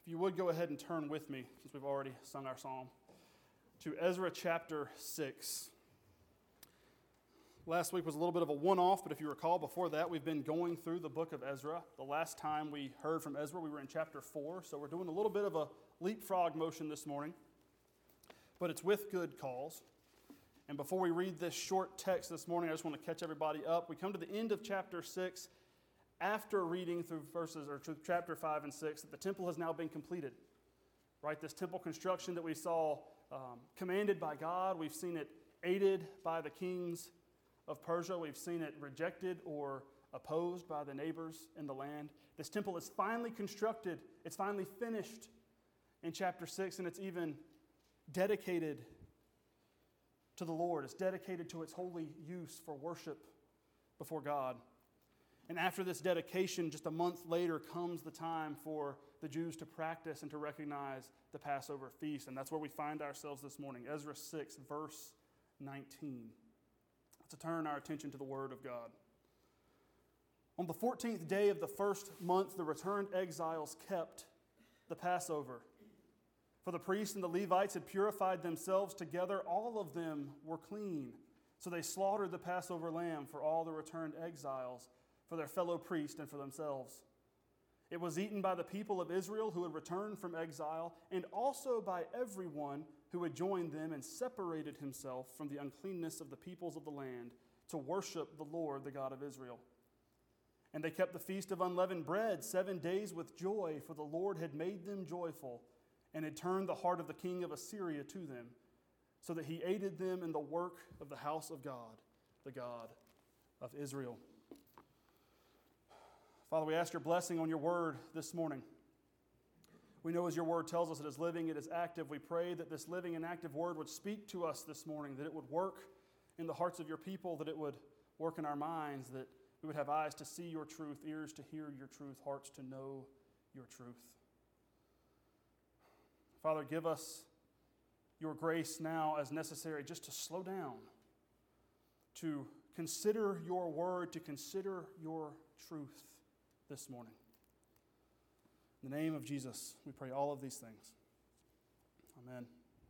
If you would go ahead and turn with me, since we've already sung our psalm, to Ezra chapter 6. Last week was a little bit of a one-off, but if you recall, before that, we've been going through the book of Ezra. The last time we heard from Ezra, we were in chapter 4, so we're doing a little bit of a leapfrog motion this morning, but it's with good cause. And before we read this short text this morning, I just want to catch everybody up. We come to the end of chapter 6 after reading through chapter 5 and 6 that the temple has now been completed. Right? This temple construction that we saw commanded by God, we've seen it aided by the kings of Persia. We've seen it rejected or opposed by the neighbors in the land. This temple is finally constructed. It's finally finished in chapter 6, and it's even dedicated to the Lord. It's dedicated to its holy use for worship before God. And after this dedication, just a month later, comes the time for the Jews to practice and to recognize the Passover feast. And that's where we find ourselves this morning. Ezra 6, verse 19. To turn our attention to the Word of God. On the 14th day of the first month, the returned exiles kept the Passover. For the priests and the Levites had purified themselves together. All of them were clean. So they slaughtered the Passover lamb for all the returned exiles, for their fellow priests and for themselves. It was eaten by the people of Israel who had returned from exile, and also by everyone who had joined them and separated himself from the uncleanness of the peoples of the land to worship the Lord, the God of Israel. And they kept the feast of unleavened bread 7 days with joy, for the Lord had made them joyful and had turned the heart of the king of Assyria to them, so that he aided them in the work of the house of God, the God of Israel. Father, we ask your blessing on your word this morning. We know as your word tells us it is living, it is active. We pray that this living and active word would speak to us this morning, that it would work in the hearts of your people, that it would work in our minds, that we would have eyes to see your truth, ears to hear your truth, hearts to know your truth. Father, give us your grace now as necessary just to slow down, to consider your word, to consider your truth this morning. In the name of Jesus, we pray all of these things. Amen.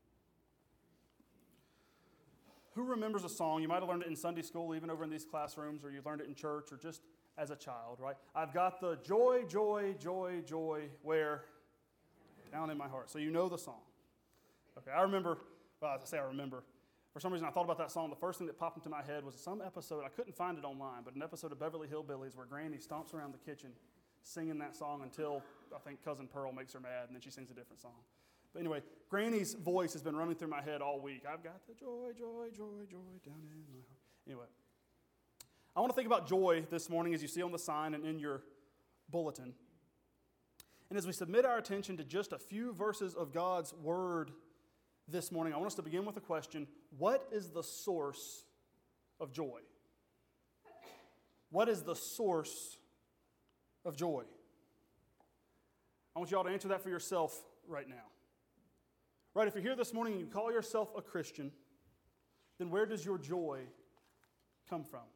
Who remembers a song? You might have learned it in Sunday school, even over in these classrooms, or you learned it in church, or just as a child, right? I've got the joy, joy, joy, joy, where? Down in my heart. So you know the song. Okay, I remember. For some reason, I thought about that song. The first thing that popped into my head was some episode, I couldn't find it online, but an episode of Beverly Hillbillies where Granny stomps around the kitchen singing that song until, I think, Cousin Pearl makes her mad, and then she sings a different song. But anyway, Granny's voice has been running through my head all week. I've got the joy, joy, joy, joy down in my heart. Anyway, I want to think about joy this morning as you see on the sign and in your bulletin. And as we submit our attention to just a few verses of God's Word this morning, I want us to begin with a question. What is the source of joy? What is the source of joy? I want you all to answer that for yourself right now. Right, if you're here this morning and you call yourself a Christian, then where does your joy come from?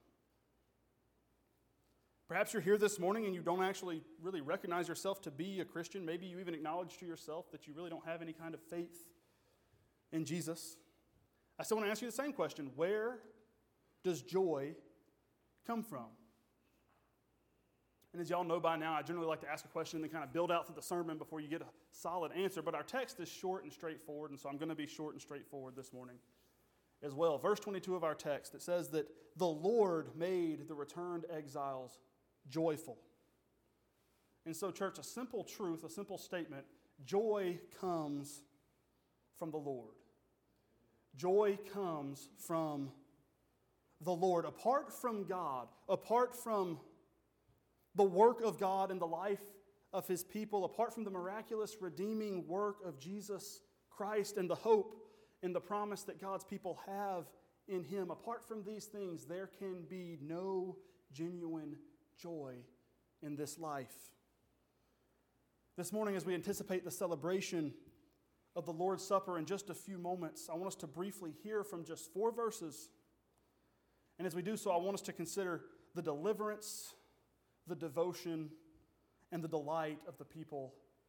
Perhaps you're here this morning and you don't actually really recognize yourself to be a Christian. Maybe you even acknowledge to yourself that you really don't have any kind of faith in Jesus. I still want to ask you the same question. Where does joy come from? And as y'all know by now, I generally like to ask a question and then kind of build out through the sermon before you get a solid answer. But our text is short and straightforward, and so I'm going to be short and straightforward this morning as well. Verse 22 of our text, it says that the Lord made the returned exiles joyful. And so, church, a simple truth, a simple statement, joy comes from the Lord. Joy comes from the Lord. Apart from God, apart from the work of God in the life of His people, apart from the miraculous redeeming work of Jesus Christ and the hope and the promise that God's people have in Him, apart from these things, there can be no genuine joy in this life. This morning, as we anticipate the celebration of the Lord's Supper in just a few moments, I want us to briefly hear from just 4 verses. And as we do so, I want us to consider the deliverance, the devotion, and the delight of the people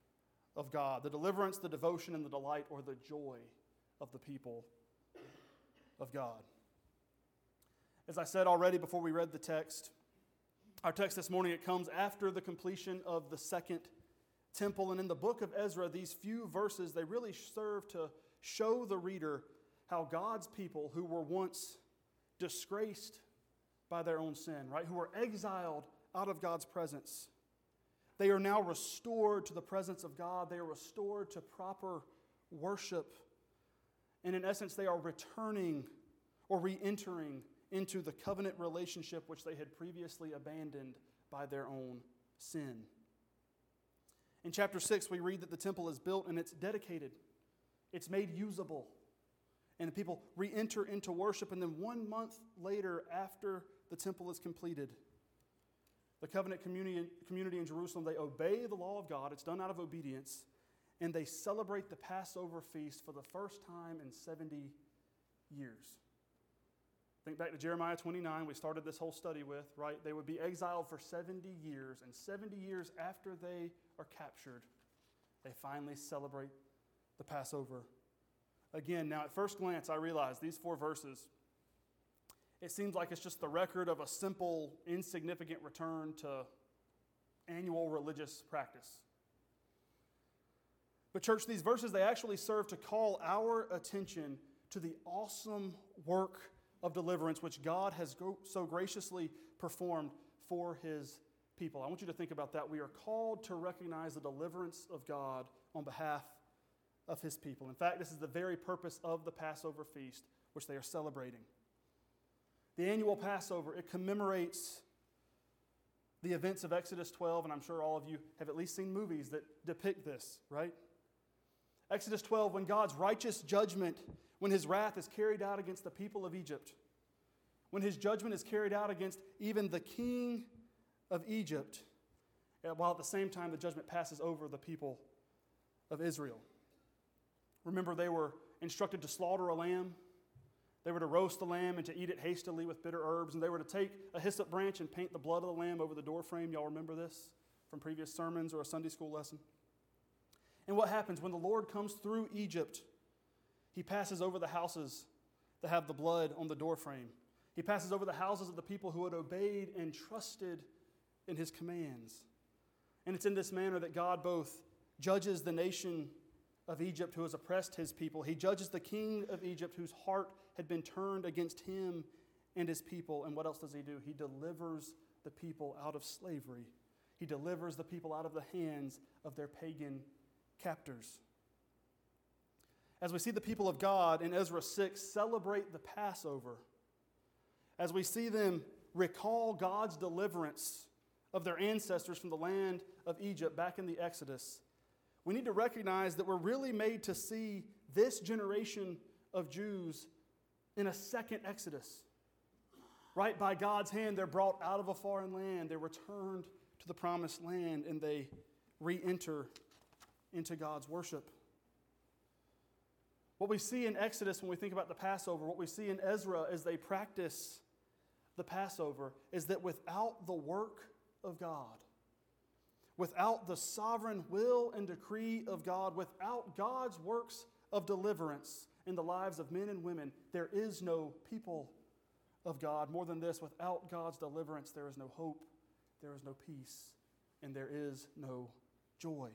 of God, the deliverance, the devotion, and the delight or the joy of the people of God. As I said already before we read the text, our text this morning, it comes after the completion of the second temple. And in the book of Ezra, these few verses, they really serve to show the reader how God's people who were once disgraced by their own sin, right, who were exiled out of God's presence, they are now restored to the presence of God. They are restored to proper worship. And in essence, they are returning or re-entering into the covenant relationship which they had previously abandoned by their own sin. In chapter 6, we read that the temple is built and it's dedicated. It's made usable. And the people re-enter into worship. And then 1 month later, after the temple is completed, the covenant community in Jerusalem, they obey the law of God. It's done out of obedience. And they celebrate the Passover feast for the first time in 70 years. Think back to Jeremiah 29, we started this whole study with, right? They would be exiled for 70 years, and 70 years after they are captured, they finally celebrate the Passover. Again, now at first glance, I realize these 4 verses, it seems like it's just the record of a simple, insignificant return to annual religious practice. But church, these verses, they actually serve to call our attention to the awesome work of deliverance which God has so graciously performed for His people. I want you to think about that. We are called to recognize the deliverance of God on behalf of His people. In fact, this is the very purpose of the Passover feast, which they are celebrating. The annual Passover, it commemorates the events of Exodus 12, and I'm sure all of you have at least seen movies that depict this, right? Exodus 12, when God's righteous judgment, when His wrath is carried out against the people of Egypt, when His judgment is carried out against even the king of Egypt, while at the same time the judgment passes over the people of Israel. Remember, they were instructed to slaughter a lamb. They were to roast the lamb and to eat it hastily with bitter herbs, and they were to take a hyssop branch and paint the blood of the lamb over the doorframe. Y'all remember this from previous sermons or a Sunday school lesson? And what happens when the Lord comes through Egypt? He passes over the houses that have the blood on the doorframe. He passes over the houses of the people who had obeyed and trusted in His commands. And it's in this manner that God both judges the nation of Egypt who has oppressed His people. He judges the king of Egypt whose heart had been turned against Him and His people. And what else does He do? He delivers the people out of slavery. He delivers the people out of the hands of their pagan captors. As we see the people of God in Ezra 6 celebrate the Passover, as we see them recall God's deliverance of their ancestors from the land of Egypt back in the Exodus, we need to recognize that we're really made to see this generation of Jews in a second Exodus. Right? By God's hand, they're brought out of a foreign land, they're returned to the promised land, and they re-enter into God's worship. What we see in Exodus when we think about the Passover, what we see in Ezra as they practice the Passover, is that without the work of God, without the sovereign will and decree of God, without God's works of deliverance in the lives of men and women, there is no people of God. More than this, without God's deliverance, there is no hope, there is no peace, and there is no joy.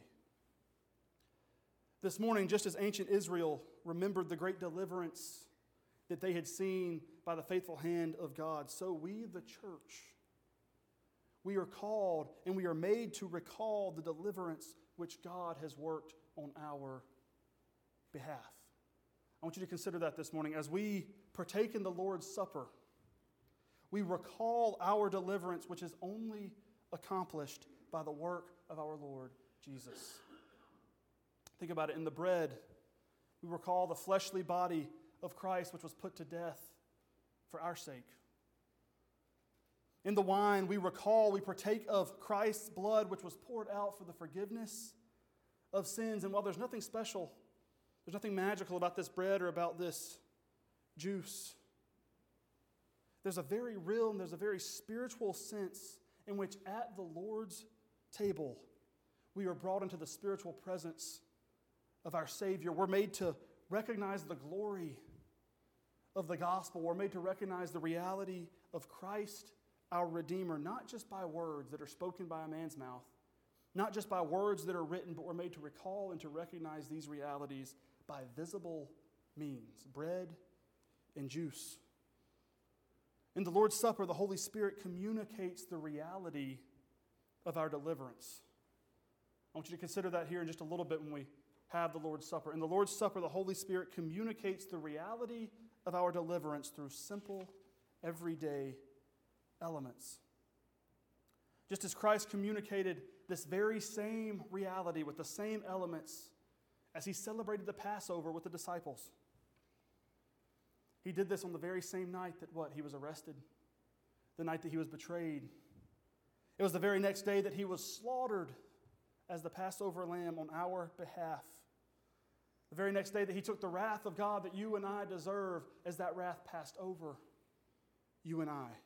This morning, just as ancient Israel remembered the great deliverance that they had seen by the faithful hand of God, so we, the church, we are called and we are made to recall the deliverance which God has worked on our behalf. I want you to consider that this morning. As we partake in the Lord's Supper, we recall our deliverance, which is only accomplished by the work of our Lord Jesus. Think about it. In the bread, we recall the fleshly body of Christ, which was put to death for our sake. In the wine, we partake of Christ's blood, which was poured out for the forgiveness of sins. And while there's nothing special, there's nothing magical about this bread or about this juice, there's a very real and there's a very spiritual sense in which at the Lord's table, we are brought into the spiritual presence of our Savior. We're made to recognize the glory of the gospel. We're made to recognize the reality of Christ, our Redeemer, not just by words that are spoken by a man's mouth, not just by words that are written, but we're made to recall and to recognize these realities by visible means, bread and juice. In the Lord's Supper, the Holy Spirit communicates the reality of our deliverance. I want you to consider that here in just a little bit when we have the Lord's Supper. In the Lord's Supper, the Holy Spirit communicates the reality of our deliverance through simple, everyday elements. Just as Christ communicated this very same reality with the same elements as he celebrated the Passover with the disciples. He did this on the very same night that he was arrested, the night that he was betrayed. It was the very next day that he was slaughtered as the Passover lamb on our behalf. The very next day that he took the wrath of God that you and I deserve as that wrath passed over you and I.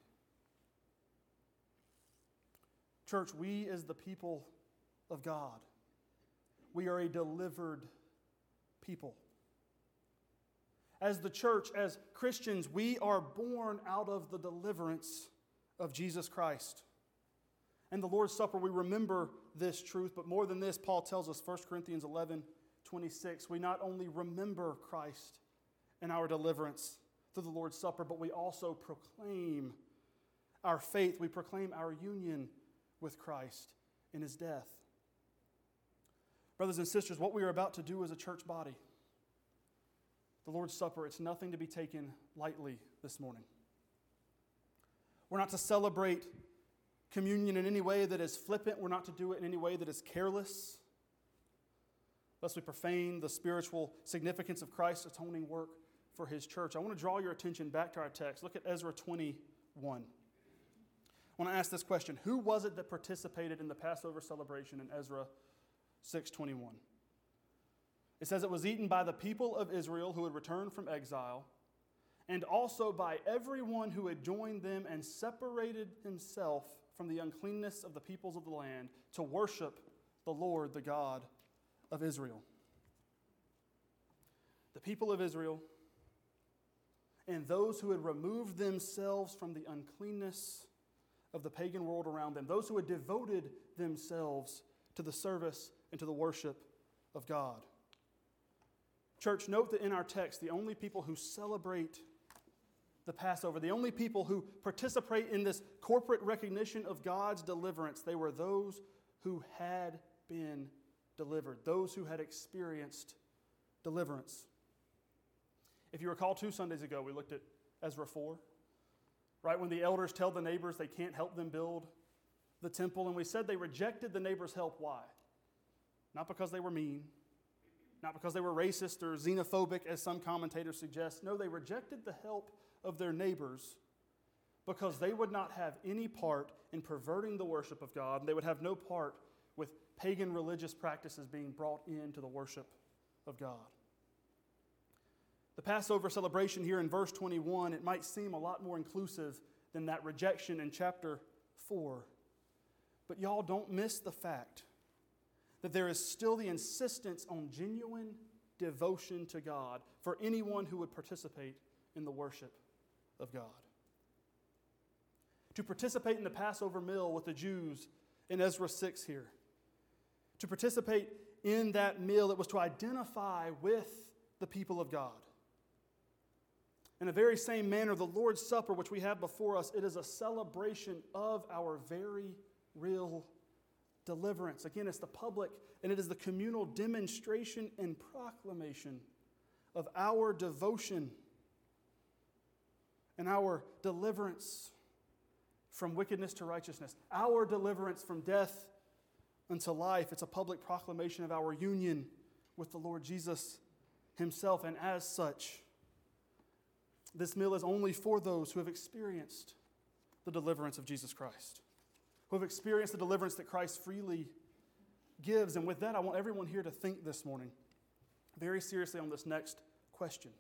Church, we as the people of God, we are a delivered people. As the church, as Christians, we are born out of the deliverance of Jesus Christ. And the Lord's Supper, we remember this truth, but more than this, Paul tells us, 1 Corinthians 11:26, we not only remember Christ and our deliverance through the Lord's Supper, but we also proclaim our faith. We proclaim our union with Christ in his death. Brothers and sisters, what we are about to do as a church body, the Lord's Supper, it's nothing to be taken lightly this morning. We're not to celebrate communion in any way that is flippant. We're not to do it in any way that is careless, lest we profane the spiritual significance of Christ's atoning work for his church. I want to draw your attention back to our text. Look at Ezra 21. I want to ask this question. Who was it that participated in the Passover celebration in Ezra 6:21? It says it was eaten by the people of Israel who had returned from exile, and also by everyone who had joined them and separated himself from the uncleanness of the peoples of the land to worship the Lord, the God of Israel. The people of Israel and those who had removed themselves from the uncleanness of the pagan world around them, those who had devoted themselves to the service and to the worship of God. Church, note that in our text, the only people who celebrate the Passover, the only people who participate in this corporate recognition of God's deliverance, they were those who had been delivered, those who had experienced deliverance. If you recall 2 Sundays ago, we looked at Ezra 4, right? When the elders tell the neighbors they can't help them build the temple, and we said they rejected the neighbors' help. Why? Not because they were mean, not because they were racist or xenophobic, as some commentators suggest. No, they rejected the help of their neighbors because they would not have any part in perverting the worship of God, and they would have no part with pagan religious practices being brought into the worship of God. The Passover celebration here in verse 21, it might seem a lot more inclusive than that rejection in chapter 4. But y'all, don't miss the fact that there is still the insistence on genuine devotion to God for anyone who would participate in the worship of God. To participate in the Passover meal with the Jews in Ezra 6 here, to participate in that meal, it was to identify with the people of God. In the very same manner, the Lord's Supper, which we have before us, it is a celebration of our very real deliverance. Again, it's the public and it is the communal demonstration and proclamation of our devotion and our deliverance from wickedness to righteousness, our deliverance from death unto life. It's a public proclamation of our union with the Lord Jesus himself, and as such, this meal is only for those who have experienced the deliverance of Jesus Christ, who have experienced the deliverance that Christ freely gives. And with that, I want everyone here to think this morning very seriously on this next question.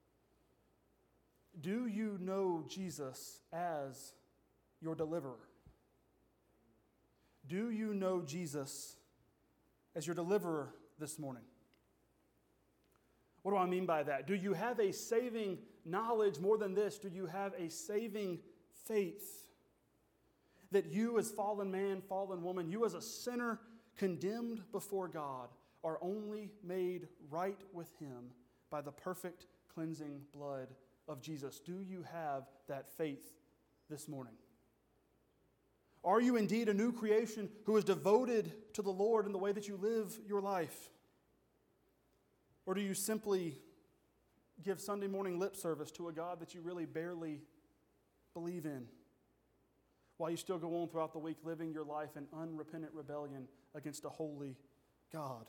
Do you know Jesus as your deliverer? Do you know Jesus as your deliverer this morning? What do I mean by that? Do you have a saving knowledge? More than this, do you have a saving faith that you as fallen man, fallen woman, you as a sinner condemned before God, are only made right with Him by the perfect cleansing blood of Jesus? Do you have that faith this morning? Are you indeed a new creation who is devoted to the Lord in the way that you live your life? Or do you simply give Sunday morning lip service to a God that you really barely believe in, while you still go on throughout the week living your life in unrepentant rebellion against a holy God?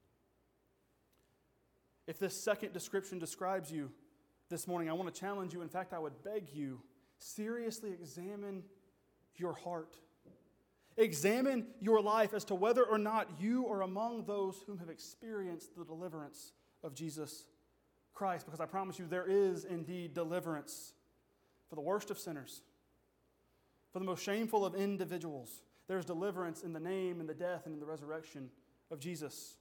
If this second description describes you this morning, I want to challenge you. In fact, I would beg you, seriously examine your heart. Examine your life as to whether or not you are among those whom have experienced the deliverance of Jesus Christ. Because I promise you, there is indeed deliverance for the worst of sinners, for the most shameful of individuals. There's deliverance in the name and the death and in the resurrection of Jesus.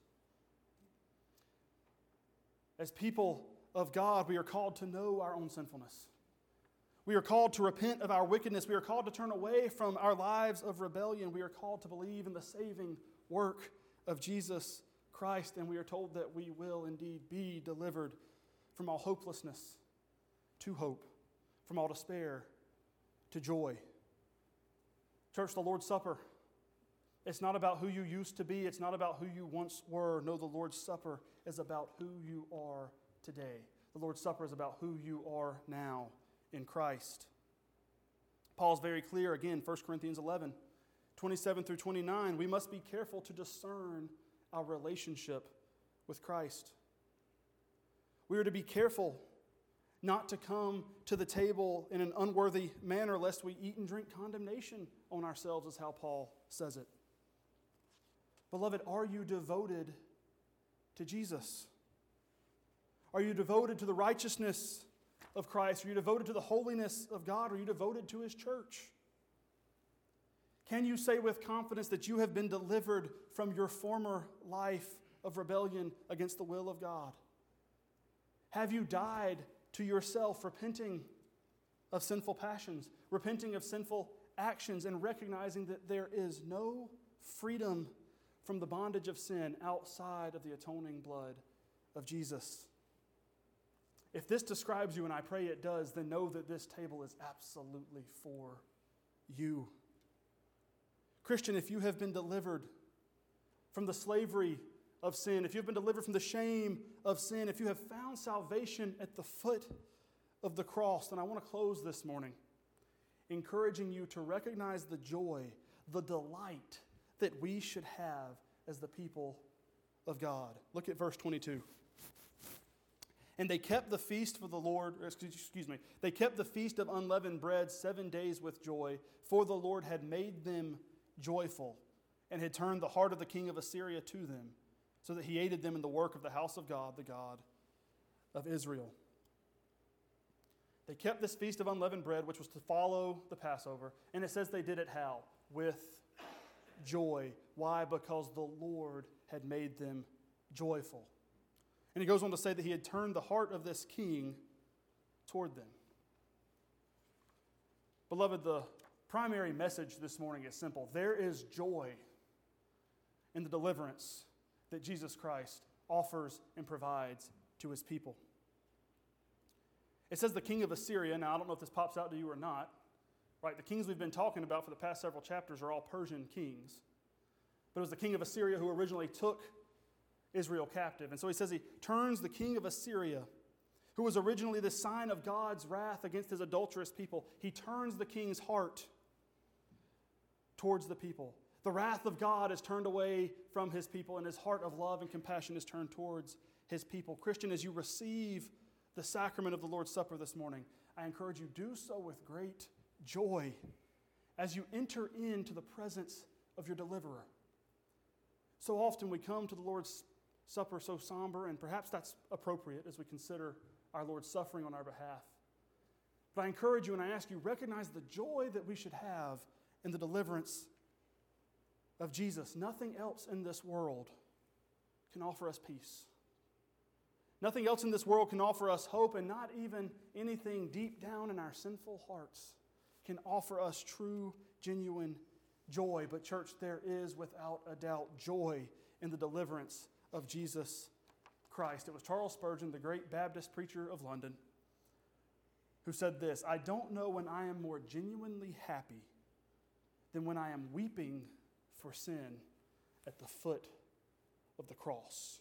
As people of God, we are called to know our own sinfulness. We are called to repent of our wickedness. We are called to turn away from our lives of rebellion. We are called to believe in the saving work of Jesus Christ, and we are told that we will indeed be delivered from all hopelessness to hope, from all despair to joy. Church, the Lord's Supper, it's not about who you used to be. It's not about who you once were. No, the Lord's Supper is about who you are today. The Lord's Supper is about who you are now in Christ. Paul's very clear again, 1 Corinthians 11, 27 through 29. We must be careful to discern our relationship with Christ. We are to be careful not to come to the table in an unworthy manner, lest we eat and drink condemnation on ourselves, is how Paul says it. Beloved, are you devoted to Jesus? Are you devoted to the righteousness of Christ? Are you devoted to the holiness of God? Are you devoted to His church? Can you say with confidence that you have been delivered from your former life of rebellion against the will of God? Have you died to yourself, repenting of sinful passions, repenting of sinful actions, and recognizing that there is no freedom from the bondage of sin outside of the atoning blood of Jesus? If this describes you, and I pray it does, then know that this table is absolutely for you. Christian, if you have been delivered from the slavery of sin, if you've been delivered from the shame of sin, if you have found salvation at the foot of the cross, then I want to close this morning encouraging you to recognize the joy, the delight that we should have as the people of God. Look at verse 22. And they kept the feast for the Lord, they kept the feast of unleavened bread 7 days with joy, for the Lord had made them joyful and had turned the heart of the king of Assyria to them, so that he aided them in the work of the house of God, the God of Israel. They kept this feast of unleavened bread, which was to follow the Passover, and it says they did it how? With joy. Why? Because the Lord had made them joyful. And he goes on to say that he had turned the heart of this king toward them. Beloved, the primary message this morning is simple. There is joy in the deliverance that Jesus Christ offers and provides to his people. It says the king of Assyria. Now, I don't know if this pops out to you or not. Right? The kings we've been talking about for the past several chapters are all Persian kings. But it was the king of Assyria who originally took Israel captive. And so he says he turns the king of Assyria, who was originally the sign of God's wrath against his adulterous people. He turns the king's heart towards the people. The wrath of God is turned away from his people, and his heart of love and compassion is turned towards his people. Christian, as you receive the sacrament of the Lord's Supper this morning, I encourage you, do so with great joy as you enter into the presence of your deliverer. So often we come to the Lord's Supper so somber, and perhaps that's appropriate as we consider our Lord's suffering on our behalf. But I encourage you and I ask you, recognize the joy that we should have in the deliverance of Jesus. Nothing else in this world can offer us peace. Nothing else in this world can offer us hope, and not even anything deep down in our sinful hearts can offer us true, genuine joy. But church, there is without a doubt joy in the deliverance of Jesus Christ. It was Charles Spurgeon, the great Baptist preacher of London, who said this: "I don't know when I am more genuinely happy than when I am weeping for sin at the foot of the cross."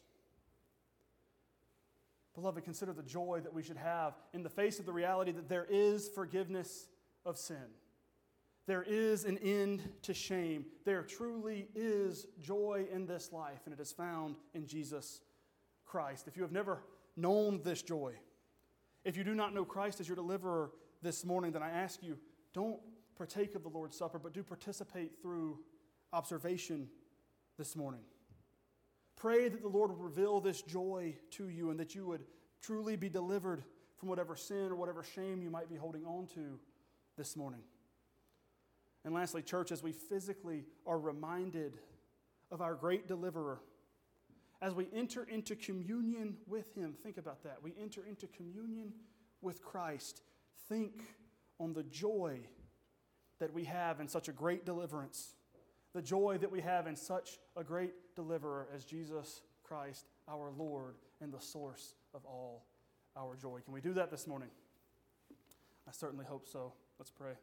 Beloved, consider the joy that we should have in the face of the reality that there is forgiveness of sin. There is an end to shame. There truly is joy in this life, and it is found in Jesus Christ. If you have never known this joy, if you do not know Christ as your deliverer this morning, then I ask you, don't partake of the Lord's Supper, but do participate through observation this morning. Pray that the Lord would reveal this joy to you and that you would truly be delivered from whatever sin or whatever shame you might be holding on to this morning. And lastly, church, as we physically are reminded of our great deliverer, as we enter into communion with him, think about that. We enter into communion with Christ. Think on the joy that we have in such a great deliverance, the joy that we have in such a great deliverer as Jesus Christ, our Lord, and the source of all our joy. Can we do that this morning? I certainly hope so. Let's pray.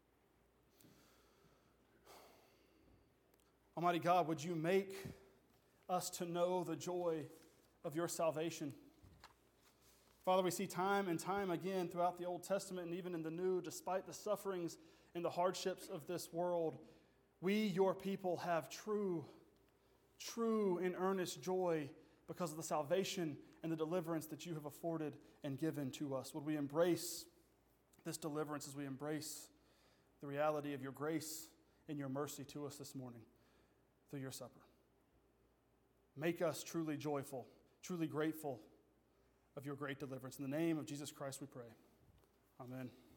Almighty God, would you make us to know the joy of your salvation? Father, we see time and time again throughout the Old Testament and even in the New, despite the sufferings and the hardships of this world, we, your people, have true and earnest joy because of the salvation and the deliverance that you have afforded and given to us. Would we embrace this deliverance as we embrace the reality of your grace and your mercy to us this morning through your supper? Make us truly joyful, truly grateful of your great deliverance. In the name of Jesus Christ we pray. Amen.